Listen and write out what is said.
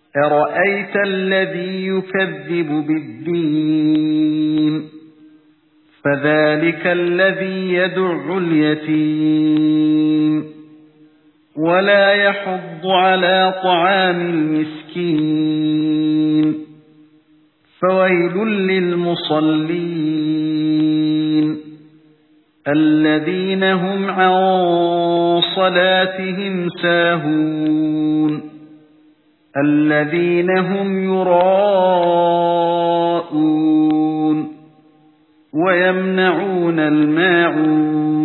أَرَأَيْتَ الَّذِي يُكَذِّبُ بِالدِّينِ فَذَلِكَ الَّذِي يَدُعُّ الْيَتِيمَ وَلَا يَحُضُّ عَلَى طَعَامِ الْمِسْكِينِ فَوَيْلٌ لِّلْمُصَلِّينَ الَّذِينَ هُمْ عَن صَلَاتِهِمْ سَاهُونَ الَّذِينَ هُمْ يُرَاءُونَ وَيَمْنَعُونَ الْمَاعُونَ